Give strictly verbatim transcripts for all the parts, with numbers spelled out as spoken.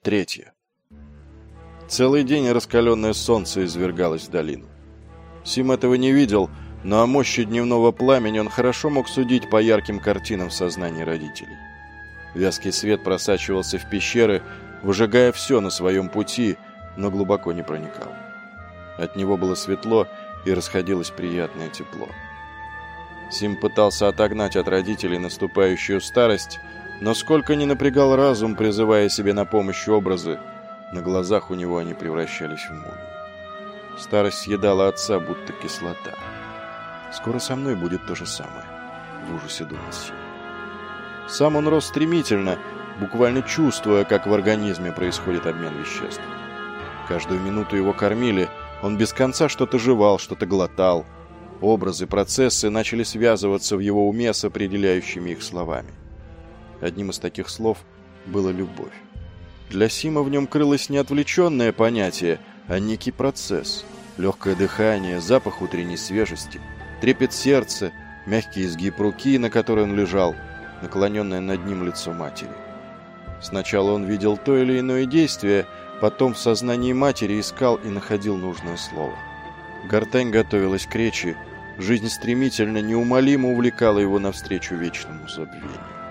Третье. Целый день раскаленное солнце извергалось в долину. Сим этого не видел, но о мощи дневного пламени он хорошо мог судить по ярким картинам в сознании родителей. Вязкий свет просачивался в пещеры, выжигая все на своем пути, но глубоко не проникал. От него было светло и расходилось приятное тепло. Сим пытался отогнать от родителей наступающую старость, но сколько ни напрягал разум, призывая себе на помощь образы, на глазах у него они превращались в мумию. Старость съедала отца, будто кислота. «Скоро со мной будет то же самое», — в ужасе думал Сим. Сам он рос стремительно, буквально чувствуя, как в организме происходит обмен веществ. Каждую минуту его кормили, он без конца что-то жевал, что-то глотал. Образы, процессы начали связываться в его уме с определяющими их словами. Одним из таких слов была любовь. Для Сима в нем крылось не отвлеченное понятие, а некий процесс. Легкое дыхание, запах утренней свежести, трепет сердца, мягкий изгиб руки, на которой он лежал, наклоненное над ним лицо матери. Сначала он видел то или иное действие, потом в сознании матери искал и находил нужное слово. Гортань готовилась к речи, жизнь стремительно, неумолимо увлекала его навстречу вечному забвению.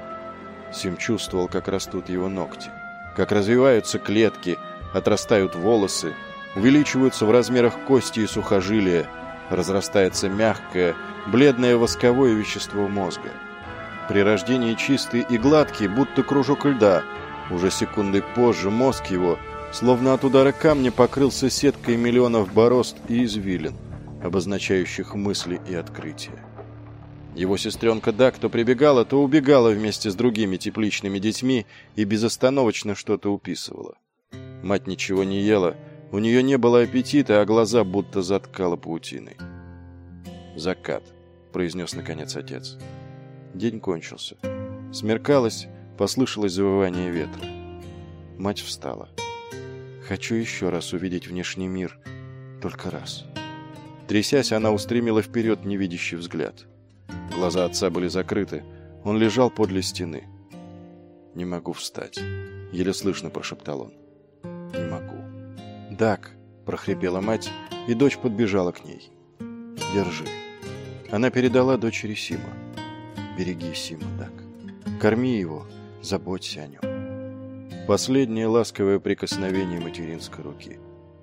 Сим чувствовал, как растут его ногти, как развиваются клетки, отрастают волосы, увеличиваются в размерах кости и сухожилия, разрастается мягкое, бледное восковое вещество мозга. При рождении чистый и гладкий, будто кружок льда, уже секундой позже мозг его, словно от удара камня, покрылся сеткой миллионов борозд и извилин, обозначающих мысли и открытия. Его сестренка Даг то прибегала, то убегала вместе с другими тепличными детьми и безостановочно что-то уписывала. Мать ничего не ела, у нее не было аппетита, а глаза будто заткала паутиной. «Закат», — произнес наконец отец. День кончился. Смеркалось, послышалось завывание ветра. Мать встала. «Хочу еще раз увидеть внешний мир, только раз». Трясясь, она устремила вперед невидящий взгляд. Глаза отца были закрыты, он лежал подле стены. «Не могу встать», — еле слышно прошептал он. «Не могу». «Даг», — прохрипела мать, и дочь подбежала к ней. «Держи». Она передала дочери Сима. «Береги Сима, Даг. Корми его, заботься о нем». Последнее ласковое прикосновение материнской руки.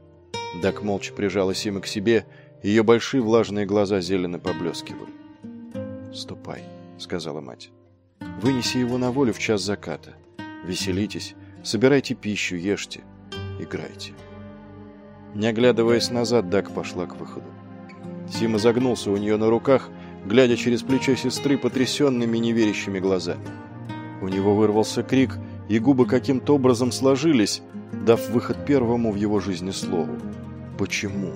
Даг молча прижала Сима к себе, ее большие влажные глаза зелено поблескивали. «Ступай», — сказала мать. «Вынеси его на волю в час заката. Веселитесь, собирайте пищу, ешьте, играйте». Не оглядываясь назад, Даг пошла к выходу. Сим изогнулся у нее на руках, глядя через плечо сестры потрясенными неверящими глазами. У него вырвался крик, и губы каким-то образом сложились, дав выход первому в его жизни слову. «Почему?»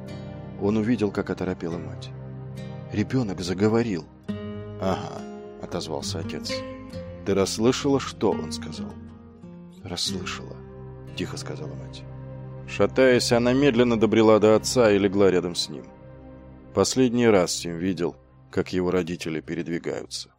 Он увидел, как оторопела мать. «Ребенок заговорил». «Ага», — отозвался отец. «Ты расслышала, что он сказал?» «Расслышала», — тихо сказала мать. Шатаясь, она медленно добрела до отца и легла рядом с ним. Последний раз Сим видел, как его родители передвигаются.